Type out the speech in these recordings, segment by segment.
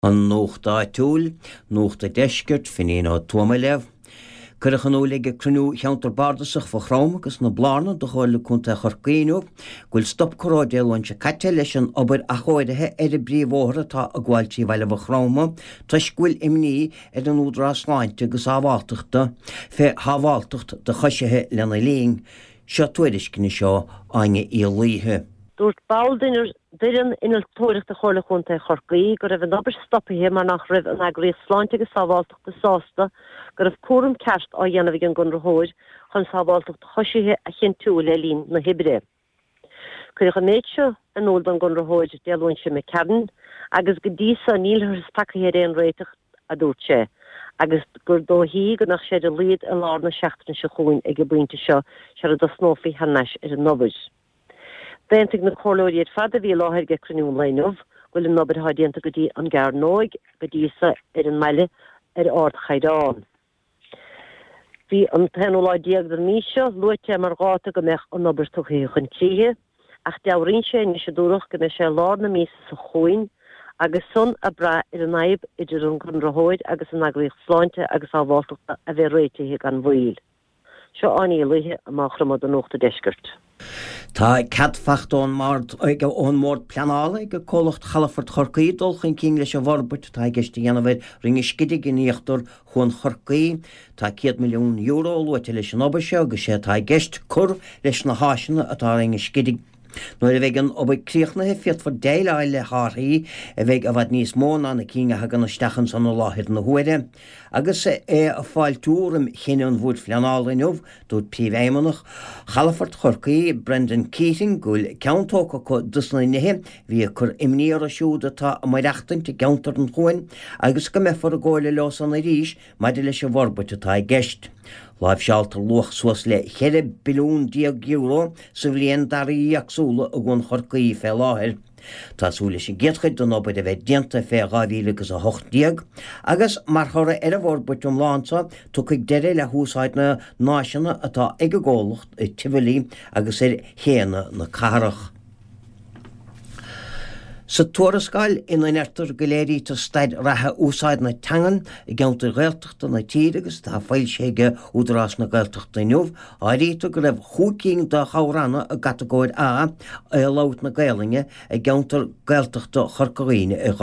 An nóchtá túil, nóchta deisgurt finí á tuamailev, Curchan óige crunú cheantar bardasach fa chrám agus na blána do cháil chunta chorcaíú, ghfuil stop choráidéil se caite leis an obair a choidethe ar a bríomhóra tá a gháiltí bhaile bh chráma, tuis ghfuil imní ar an údrá sláinte agus ábhálteachta, fé hábhálteacht de choisethe lena líon, seo tuairiscinna seo aine íolíthe. Dúirt báildinir duireann inar tóireachta chorla chunta chorcaí go raibh an obair stoppaithe mar nach raibh an agraí sláinte agus sábhálteachta sásta go raibh cuaram ceart á dhéanamh an gunrathóir chun sábhálteachta choisithe a chin túil le lín na hibre. Cuireach an méid seo an ód an gunrathóir déalhain se me ceann agus go dísa níl tacaithe réon réiteach a dúirt sé. Agus gur dó hí go nach sé a líad a lár na seachtain se chuin ag go buinte seo se a do snófií haneis ar an nobair. Bentig na chorlóiad fada bhí láthir ge cruniún leinmh, bhfuil an nobair háidíanta go dtí an gar nóig go dísa ar an meile ar ard chaidán. Bhí an tenóláidíag den míseo luite mar gáta go meach an nobair tuchaí chun cíthe, ach deabhríonn sé ní sé dúrach go meith sé lár na mísa sa chuin, agus son a bra ar an naib idir an gunrathóid agus an agraíocht sláinte agus ábhálteachta a bheith réitithe gan bhil. Seo aní luithe amachramad an nóchta deisgurt. Tá cadfachtón mard ag ón mór pleanála go cólacht chalafort chorcaí dulchan cín leis a bharbut tá geiste dhéanamhid rinne scidig in íochttar chun chorcaí tá 100 milliún euro luite leis an obair seo agus sé tá geist cur leis na háisina atá rinne scidig. Nuair a bheith an obair críochnathe fiat for déile le háthaí a bheith a bhad níos móna na cínge hagan na stechan san na láthir na huaire, agus a fáil túram chinne an bhúd fleanálainmh dúd príomhéimeannach, chalafort chorcaí Brendan Keating gúil ceantócha go dusnainithe bhí chur imníar a siúda tá a maireachtain te ceantar an chuin, agus go mefar a gáile leos an a ríis maidir leis a bharbute tá geist. Láimh sealtar luach suas le 1 billiún euro sa bhliain darí agsúla a gún chorcaí fé láthir. Tásúla sin géadchaid don obair a bheith dianta fé 2008 agus mar chora ar a bharbut an láinsa tucaigh deire le húsáid na náisina atá ag a ggólacht i Tivoli agus ar chéana na carach. Sa tuarascáil ina nertar goléirí tá staid ratha úsáid na teangan I gceantar gailteachta na tír agus tá fáil séige údarás na gailteachta nuamh a rítú go raibh chúcín de chomhranna a gatagóid a lát na gailinge a gceantar gailteachta chorcaíine a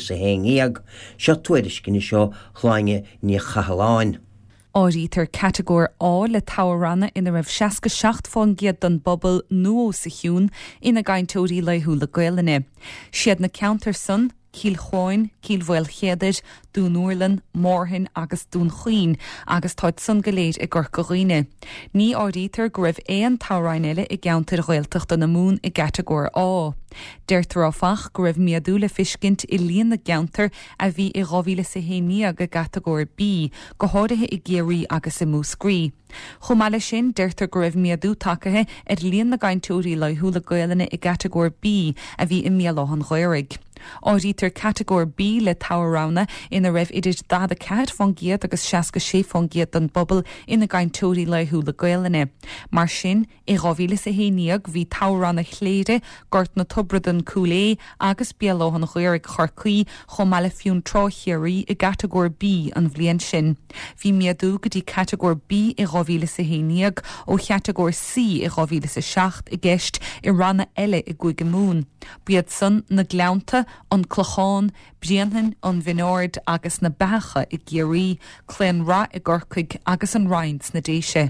2011. Seo tuairiscinne seo chláinge ní chahaláin. Áirítar categóir á le táranna ina raibh 67 fón giad don bobbal nuó sa hiún ina gcaintóirí le thula Gaeilge. Siad na counter son, Cíl Cháin, Cíl Bhfuil Chéidir, Dún Uirlinn, Mórthain agus Dún Chuoin agus táid son goléid I ggur goghine. Ní áirítar go raibh éon táráin eile I gceantar Gaeltachta na mún I categóir á. Deirtar áfach go raibh miadú le fiscint I líon na gceantar a bhí I 2011 go categóir B, go háirithe I géirí agus I múscrí. Chomáile sin deirtar go raibh miadú tacaithe ar líon na gcainteoirí le thula Gaeilge I categóir B a bhí I míalóhan Ghaeirg. Áirítar categóir B le tárána ina raibh idir 14 fón giad agus 66 fón giad don bobbal ina gcainteoirí le thula Gaeilge. Mar sin I 2011 bhí tárána chléire gort na tubradan cúlé agus bíalóhan Ghaeirg chorcaí chomáile fiún tráchéirí I categóir B an bhliain sin. Bhí miadú go dtí categóir B I 2011 ó categóir C I 2007 I gceist I ranna eile I gcuige mún. Biad son na gleanta an clochán, brianhan an vinord agus na bacha I géirí, clén ra I gorcaig agus an rains na déise.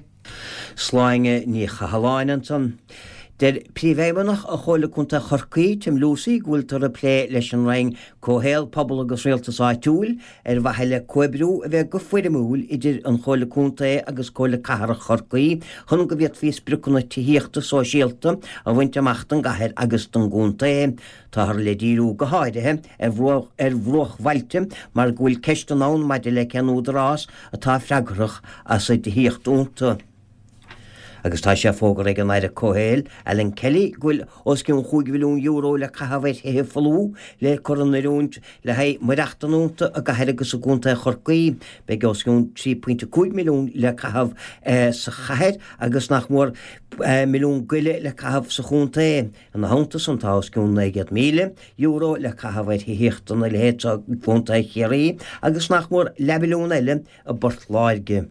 Sláinge ní chahaláin son. Der príomhéimeannach a chola chunta chorcaí Tim Lucy ghfuil tar a plé leis an raing cóhéal pobl agus réaltas áitiúil bhaile coibrú a bheith go fuirimúil idir an chola chunta agus chola cahara chorcaí chun go bhíad fís bricúna tííochta sóisialta a bhaint amachtan gahir agus don gúnta Tá le díú go háidethe bhruach bhailte mar ghfuil ceiste nán maidir le ceanúdarrás atá freigrach as é tííocht únta. agus tá sé fógur ag an aire cóhéil Ellen Kelly ghfuil os cin €5 milliún le cahabhaid he fallú le coronarúnt le ha marachtanúnta a gaheir agus a gúnta chorcaí be os cin 3.5 milliún le cahabh sa chaheir agus nach mór milliún guile le cahabh sa chunta an na hánta san tá os cin 90 míle euro le cahabhaid héchtan le héit a gúnta chéirí agus nach mór le milliún eile a bort láirge.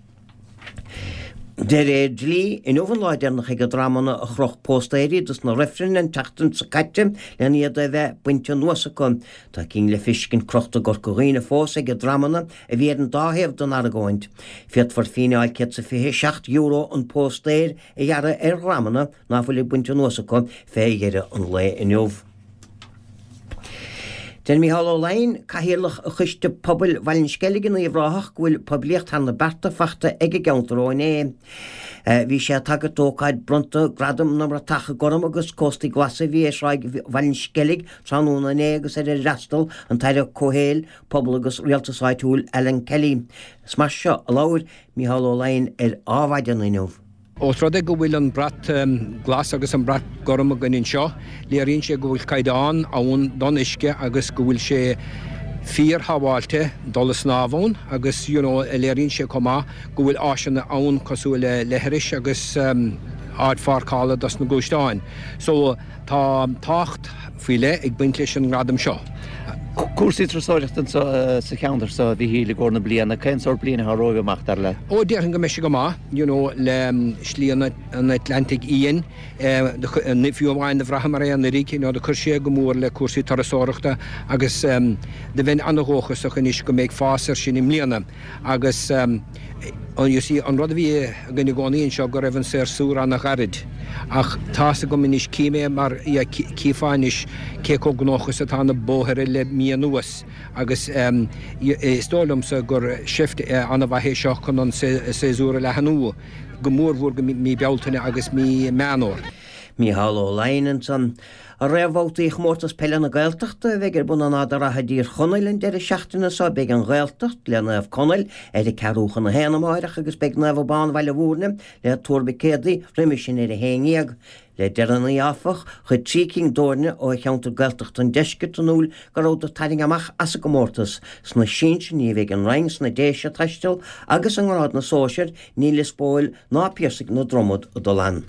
Der dlí in ofanláidirnach ag drámanna a chroch póstéirí dus na rifrin an tatan sa caite le níad a bheith buinte nuasa chun. Tá cín le fiscin crochta gorcoghína fós ag drámanna a bhíad an dáhéamh don aragóint. Fiat for fíneáil cet sa fihe €7 an póstéir a dhearra ramanna ná fuil buinte nuasa chun fé dhearra an le in jobh. Den mi hall olein cahéalach a chuiste pobl Vallinskelligen i bhráthach ghfuil poblíocht hanna berta fachta ag geantaróin Bhí sé tagad tócaid bronta gradam na tacha goram agus cósta glasa bhí éisráig Vallinskellig tránúna agus restal an taire cóhéil pobl agus rialtasáitúil Ellen Kelly. Smas seo a láir mi hall olein áhaidan inmh. Óráide go bhfuil an brat glas agus an brat gorm a ganin seo, léironn sé go bhfuil caiidán ón don isce agus go bhfuil sé fíor haváilte dolas nábhón agus léironn sé comá go bhfuil áisina ann cosú le lehéiris agus ardfácála das na gúisteáin. So tá tácht fuile ag buint leis an gradam seo. Cúsí trasóireachtan sa cheantar sa bhí hí le gcóna bliana, cén sort bliana thróibh amach dar le? Ó dearhan go meisi go má, le slíana an Atlantic Íon, fiú amháin na bhrahamar an na ríci nó de chuirsé go mór le cúsí tarasóireachta agus de bhain anagóchas a chunis go méid fásar sin im líana agus an rud a bhí gana gcónaíonn seo go raibhann sé súr an na garid. Ach tása go minis cíime mar cífáinis cé có gnóchas a tána bóthir le míanúas agus stólamsa gur sift anna bhaithé seo chun an séúra le hanú go mór bhór go mí bealtaine agus mí meanór. Mí hall ólainn san a réhháltaíoch mórtas pelle na gailteachta bheith buna nádar a dtír chonailinn de seachtainna sa beag an gailtecht le neh conail ceúchan na héanamáireach agus beag neh bán bhaile bhúrne le tuairbecédaí riimi sin a héíag. Le deanna áfach chu tríking dóirne ó cheantar gailtecht an deisce tanúil goráta taing amach as go mórtas sna sin ní bheith an reins na déise taistil agus an grád na sóisiir ní le spóil ná piasaigh na dromod a do lean.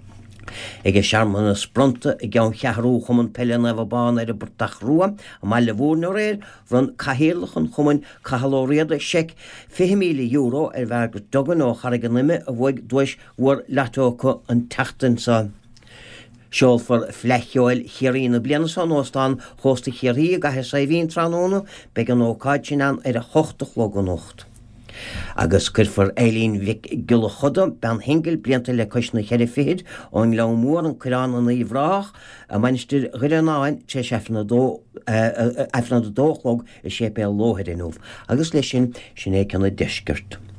Ige searman na spronta I gceann cheathrú chumann pelle na bhbán ar a burtach rua a mai le bhúr nó réir run cahéalachan chumann cahalóriada seic €50 milliún ar bhar go dogan ó charagan nime a bhfuig dúis bhuair letócha an teachtain sa. Seol for flechoil chiarína bliana san óstán chósta chiarí a gathe sa bhíon tránóna be an ócáid sin an ar a chochtach loganócht. Agus curfar Eileen Vic gula choda ben hingil blianta le coisna cheir fihid ón le mór an curán an íhrách a mainistir rianáin sé efna dóchlog I sé pe lóhead inúh agus lei sin é canna deisgurt.